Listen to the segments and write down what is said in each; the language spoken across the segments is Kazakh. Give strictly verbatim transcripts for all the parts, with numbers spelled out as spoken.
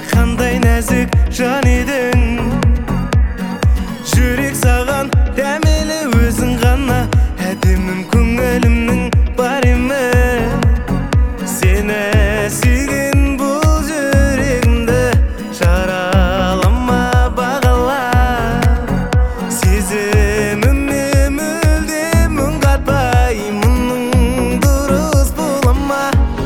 Qanday нәзік жан едің, жүрек саған дәмелі өзің ғана. Әдемім көңілімнің бар емін, сені сүйген бұл жүрегімді жаралама бағала. Сезіміме мүлдем үн қатпай, мұның дұрыс бола ма?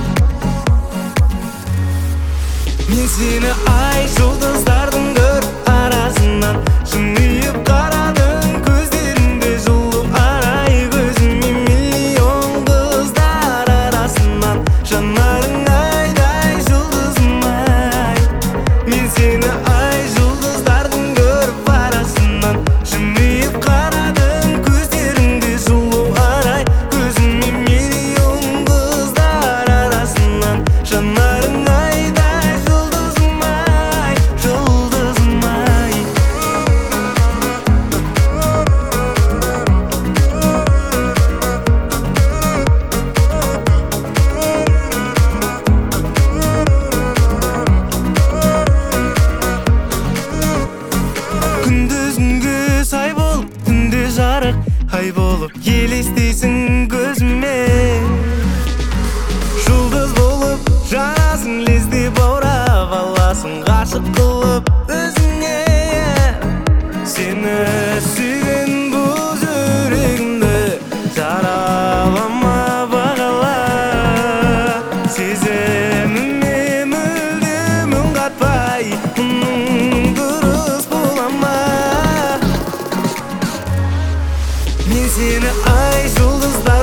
Мен сені ай жұлдыздардың көр арасынан жымиып қарадың, көздеріңде жылу арай, көзіме миллион қыздар арасынан жанарың айдай жұлдызым ай. Мен сені ай жұлдыздардың көр арасынан жымиып қарадың, көздеріңде жылу арай, көзіме миллион қыздар арасынан жанарың айдай жұлдызым ай, жұлдызым ай. Күндіз күнге сай болып, түнде жарық ай болып елестейсің көзіме. Жұлдыз болып жанасың, лезде баурап аласың, ғашық қылып өзіңе. Сені сүйген бұл жүрегімді жаралама бағала. Сезіміме мүлдем үн қатпай, мұның дұрыс бола ма? Мен сені ай жұлдыздар